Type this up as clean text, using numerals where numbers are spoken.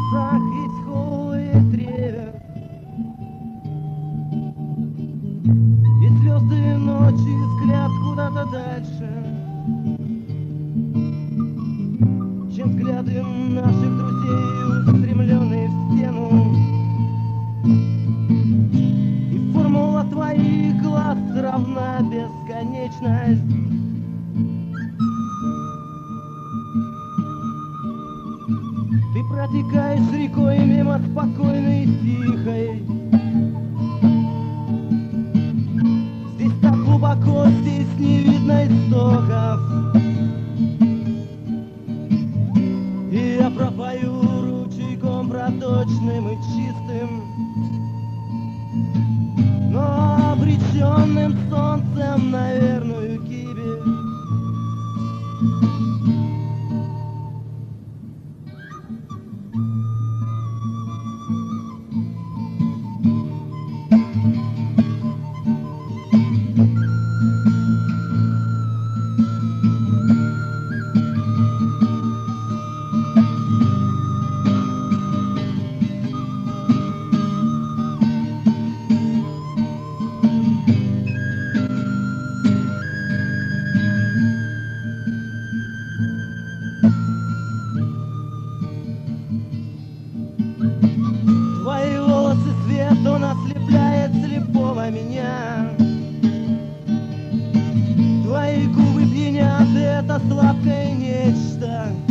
лесах есть холы тревер, и звезды ночи взгляд куда-то дальше, чем взгляды наших друзей, устремленные в стену. И формула твоих глаз равна бесконечность. Ты протекаешь рекой мимо спокойной и тихой. Здесь так глубоко, здесь не видно истоков. И я пропою ручейком проточным и чистым, но обреченным солнцем на верную гибель. Твои волосы свет, он ослепляет слепого меня. Твои губы пьянят, это сладкое нечто.